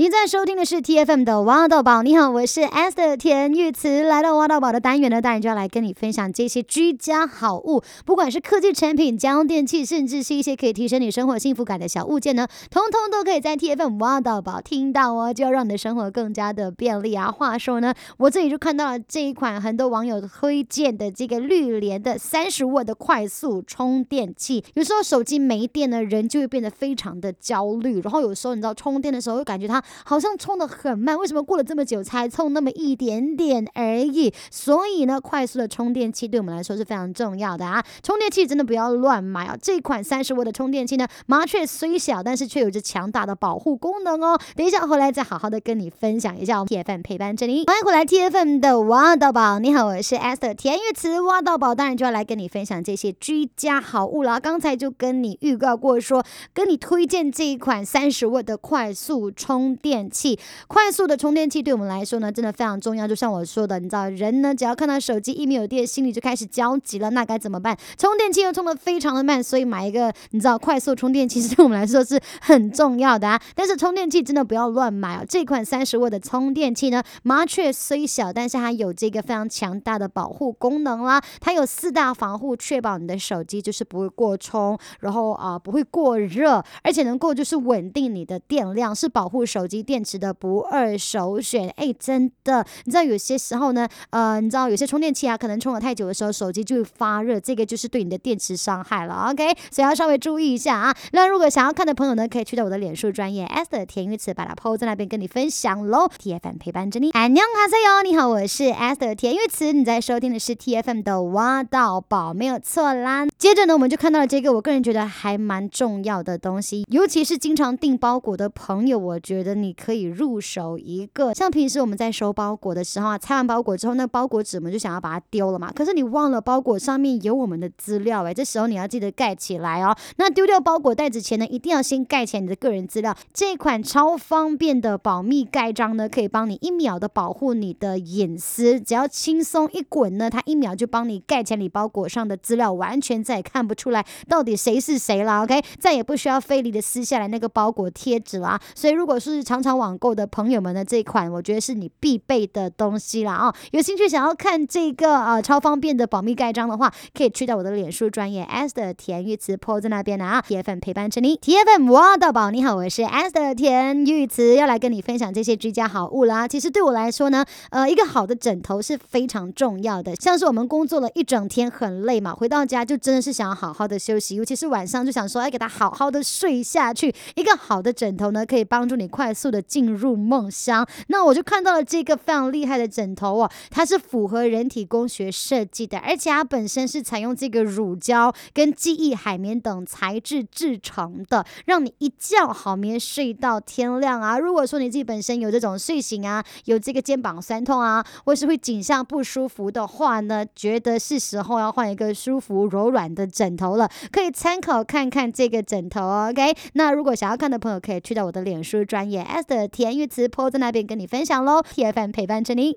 您在收听的是 TFM 的挖到宝，你好，我是 Esther 田玉慈。来到挖到宝的单元呢，当然就要来跟你分享这些居家好物，不管是科技产品、家用电器，甚至是一些可以提升你生活幸福感的小物件呢，通通都可以在 TFM 挖到宝听到哦，就要让你的生活更加的便利啊。话说呢，我这里就看到了这一款很多网友推荐的这个绿联的30W的快速充电器。有时候手机没电呢，人就会变得非常的焦虑，然后有时候你知道充电的时候，会感觉它好像充得很慢，为什么过了这么久才充那么一点点而已？所以呢，快速的充电器对我们来说是非常重要的啊！充电器真的不要乱买啊！这款30W的充电器呢，麻雀虽小，但是却有着强大的保护功能哦。等一下回来再好好的跟你分享一下，我们 TFM 陪伴着你，欢迎回来 TFM 的挖到宝。你好，我是 Esther 田玉慈。挖到宝当然就要来跟你分享这些居家好物啦。刚才就跟你预告过说，跟你推荐这一款30W的快速充电器。快速的充电器对我们来说呢，真的非常重要。就像我说的，你知道人呢，只要看到手机一没有电，心里就开始焦急了，那该怎么办？充电器又充得非常的慢，所以买一个你知道快速充电器对我们来说是很重要的啊。但是充电器真的不要乱买哦。这款30W的充电器呢，麻雀虽小，但是它有这个非常强大的保护功能啦。它有4大防护，确保你的手机就是不会过充，然后不会过热，而且能够就是稳定你的电量，是保护手机电池的不二首选。真的，你知道有些时候呢，你知道有些充电器啊，可能充了太久的时候，手机就会发热，这个就是对你的电池伤害了。OK， 所以要稍微注意一下啊。那如果想要看的朋友呢，可以去到我的脸书专页 Esther 田玉慈，把它 po 在那边跟你分享喽。TFM 陪伴着你，안녕하세요，你好，我是 Esther 田玉慈，你在收听的是 TFM 的挖到宝，没有错啦。接着呢，我们就看到了这个我个人觉得还蛮重要的东西，尤其是经常订包裹的朋友，我觉得你可以入手一个。像平时我们在收包裹的时候啊，拆完包裹之后，那包裹纸我们就想要把它丢了嘛，可是你忘了包裹上面有我们的资料这时候你要记得盖起来哦。那丢掉包裹袋子前呢，一定要先盖起来你的个人资料。这款超方便的保密盖章呢，可以帮你1秒的保护你的隐私，只要轻松一滚呢，它1秒就帮你盖起来你包裹上的资料，完全再也看不出来到底谁是谁啦。 OK， 再也不需要费力的撕下来那个包裹贴纸啦。所以如果是常常网购的朋友们呢，这一款我觉得是你必备的东西啦有兴趣想要看这个超方便的保密盖章的话，可以去到我的脸书专页 Esther 田玉慈 po 在那边TFM 陪伴着你， TFM 挖到宝。你好，我是 Esther 田玉慈，要来跟你分享这些居家好物啦。其实对我来说呢，一个好的枕头是非常重要的。像是我们工作了一整天很累嘛，回到家就真的是想要好好的休息，尤其是晚上就想说给它好好的睡下去。一个好的枕头呢，可以帮助你快速的进入梦乡。那我就看到了这个非常厉害的枕头它是符合人体工学设计的，而且它本身是采用这个乳胶跟记忆海绵等材质制成的，让你一觉好眠睡到天亮啊。如果说你自己本身有这种睡醒有这个肩膀酸痛或是会颈项不舒服的话呢，觉得是时候要换一个舒服柔软的枕头了，可以参考看看这个枕头OK。 那如果想要看的朋友，可以去到我的脸书专页 Esther 田玉慈 po 在那边跟你分享咯。 TFM 陪伴着你。